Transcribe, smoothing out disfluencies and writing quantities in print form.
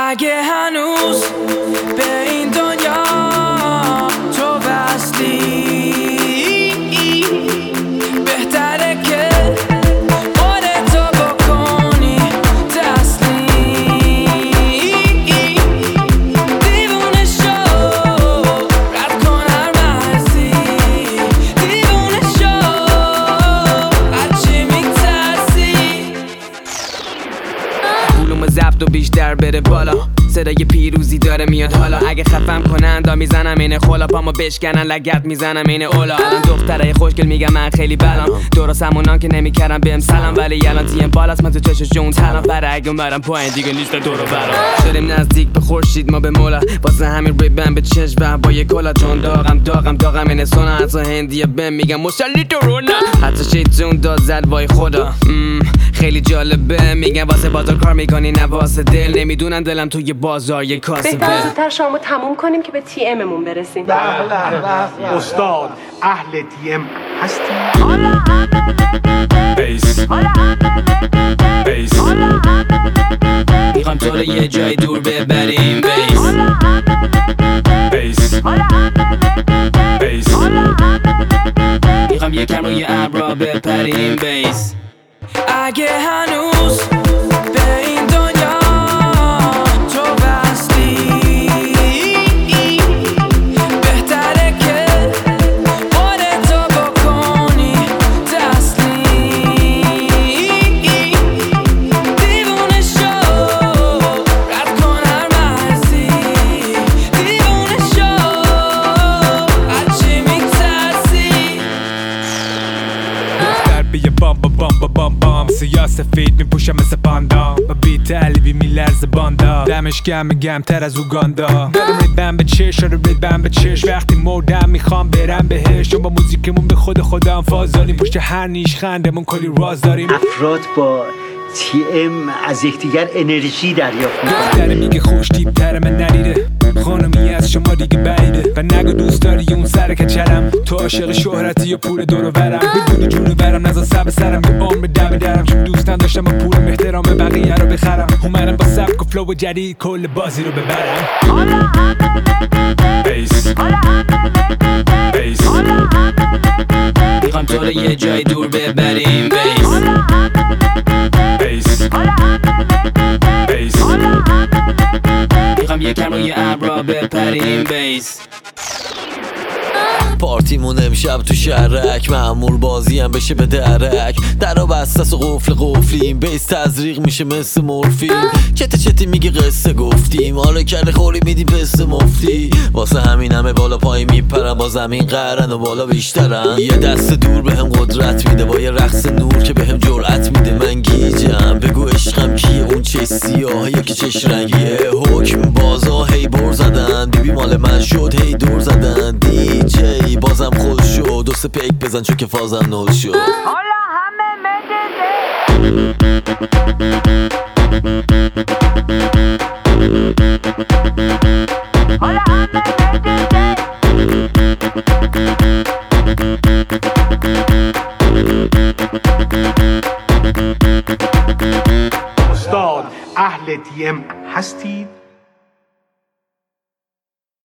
اگه هنوز به این دنیا تو وصلی بهتره که خودتو بکنی تسلیم. دیوونه شو رد کن هر مرزی، دیوونه شو هرچی میترسی. علوم ضبط و بیشتر بره بالا، صدای پیروزی داره میاد حالا. اگه خفم کنن میزنم اینه خولا، پامو بشکنن لگت میزنم اینه اولا. الان دخترای خوشگل میگم من خیلی بلام، درست همونان که نمیکردم بهم سلام، ولی الان تیم بالاست من تو چشش جون تنم. فرق اومدم پایین دیگه نیست دور و برا، شدیم نزدیک به خورشید ما به مولا. واسه همین ریبن به چشم با یه کلا، چون داغم اینه سونا. حتی هندیه بهم میگم مسلی درونا، حتی شیطون داد زد وای خدا. خیلی جالبه میگن واسه بازار کار میکنی نه واسه دل، نمیدونن دلم توی بازار یه کاسبه. بهتر زودتر شامو تموم کنیم که به تی اممون برسیم. استاد اهل تی ام هستی؟ بیس میخوام تو رو یه جای دور ببریم. بیس میخوام یکم روی ابرا بپریم. بیس اگه هنوز به این دنیا تو وصلی بهتره که خودتو بکنی تسلیم. دیوونه شو رد کن هر مرزی، دیوونه شو هرچی میترسی. دختر بیه بام سیاه سفید میپوشم مثل پاندا، با بیت علیبی میلرزه باندا. دمش گم تر از اوگاندا. دارم ریدم به چش ریدم به چش، وقتی مردم میخوام برم بهش. چون با موزیکمون به خودم فاز داریم، پشت هر نیش خندمون کلی راز داریم. افراد با تی ام از یکدیگر انرژی دریافت میکنن. دختره میگه خوش تیپ‌تر من نریده، خانمی از شما دیگه بعیده. و نگو دوست داری اون سر کچلم، تو عاشق شهرتی یا پول دور و برم. میدونی جونو برم نزا سب سرم، به عمر دم درم. چون دوستان داشتم با پولم احترام بقیه رو بخرم. اومدم با سبک و فلو جدید کل بازی رو ببرم. بیس میخوام تو رو یه جای دور ببریم. بیس میخوام یکم روی ابرا بپریم. بیس پارتیمون امشب تو شهرک، معمول بازی هم بشه به درک. درا بستس و قفلیم، بیس تزریق میشه مثل مورفین. چتی میگه قصه گفتیم، حالا کرده خوری میدی پست مفتی. واسه همین همه بالا پای میپرن، با زمین قهرن و بالا بیشترن. یه دست دور بهم قدرت میده، با یه رقص نور که بهم جرأت میده. من گیجم بگو عشقم کیه، اون چه سیاه یکی چش رنگیه. حکم بازا هی بر زدن، بیبی مال من شد هی دور زدن. دی جی بازم خود شد، دو سه پیک بزن چون که فازم نول شد. حالا همه مدده